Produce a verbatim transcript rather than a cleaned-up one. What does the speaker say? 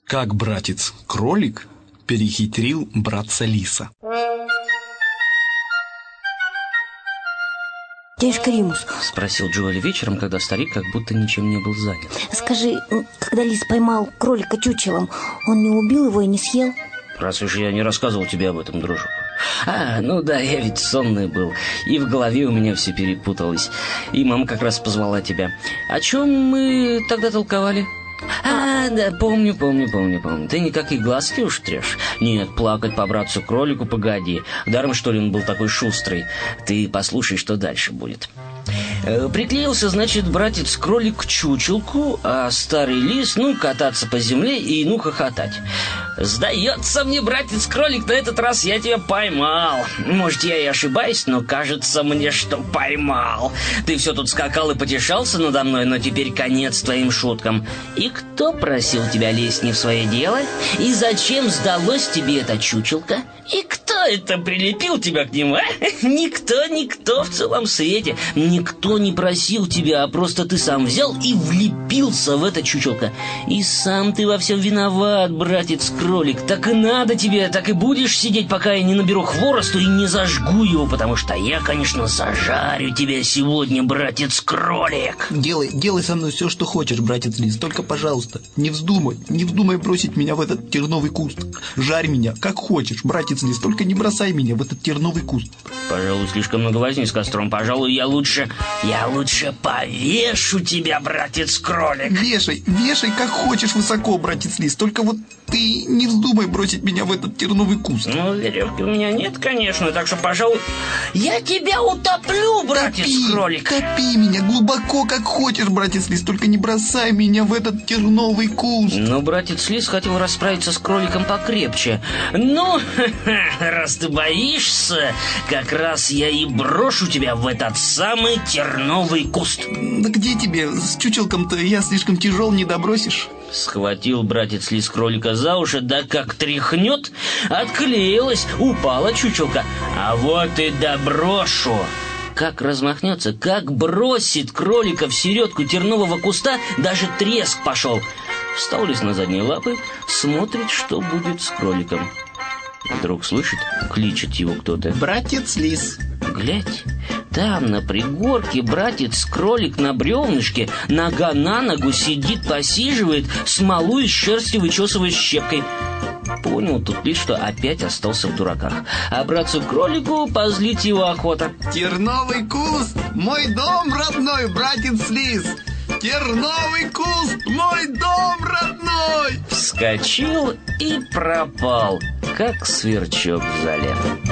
Как братец-кролик перехитрил братца-лиса. Дядюшка Римус, — спросил Джоэль вечером, когда старик как будто ничем не был занят. Скажи, когда лис поймал кролика чучелом, он не убил его и не съел? Раз уж я не рассказывал тебе об этом, дружок. А, ну да, я ведь сонный был, и в голове у меня все перепуталось. И мама как раз позвала тебя. О чем мы тогда толковали? А, да, помню, помню, помню, помню. Ты никакие глазки уж трешь? Нет, плакать по братцу-кролику погоди. Даром, что ли, он был такой шустрый. Ты послушай, что дальше будет. Приклеился, значит, братец-кролик к чучелку, а старый лис, ну, кататься по земле и ну хохотать. Сдается мне, братец-кролик, на этот раз я тебя поймал. Может, я и ошибаюсь, но кажется мне, что поймал. Ты все тут скакал и потешался надо мной, но теперь конец твоим шуткам. И кто просил тебя лезть не в свое дело? И зачем сдалось тебе эта чучелка? И кто это прилепил тебя к нему, а? Никто, никто в целом свете. Никто не просил тебя, а просто ты сам взял и влепился в это чучелко. И сам ты во всем виноват, братец-кролик. Так и надо тебе, так и будешь сидеть, пока я не наберу хворосту и не зажгу его, потому что я, конечно, зажарю тебя сегодня, братец-кролик. Делай, делай со мной все, что хочешь, братец-лис. Только, пожалуйста, не вздумай, не вздумай бросить меня в этот терновый куст. Жарь меня, как хочешь, братец-лис, только не бросай меня в этот терновый куст. Пожалуй, слишком много возни с костром. Пожалуй, я лучше... Я лучше повешу тебя, братец-кролик. Вешай, вешай, как хочешь высоко, братец-лис. Только вот ты не вздумай бросить меня в этот терновый куст. Ну, веревки у меня нет, конечно, так что, пожалуй, я тебя утоплю, братец-кролик. Топи, топи меня глубоко, как хочешь, братец-лис. Только не бросай меня в этот терновый куст. Ну, братец-лис хотел расправиться с кроликом покрепче. Ну, раз ты боишься, как раз я и брошу тебя в этот самый терновый куст. Да где тебе? С чучелком-то я слишком тяжел, не добросишь. Схватил братец-лис кролика за уши, да как тряхнет, отклеилась, упала чучелка. А вот и доброшу. Как размахнется, как бросит кролика в середку тернового куста, даже треск пошел. Встал лис на задние лапы, смотрит, что будет с кроликом. Вдруг слышит, кличет его кто-то. Братец-лис. Глядь, там на пригорке братец-кролик на бревнышке, нога на ногу сидит, посиживает, смолу из шерсти вычесывает щепкой. Понял тут лишь, что опять остался в дураках. А братцу-кролику позлить его охота. Терновый куст, мой дом родной, братец-лис. Терновый куст, мой дом родной. Вскочил и пропал, как сверчок в зале.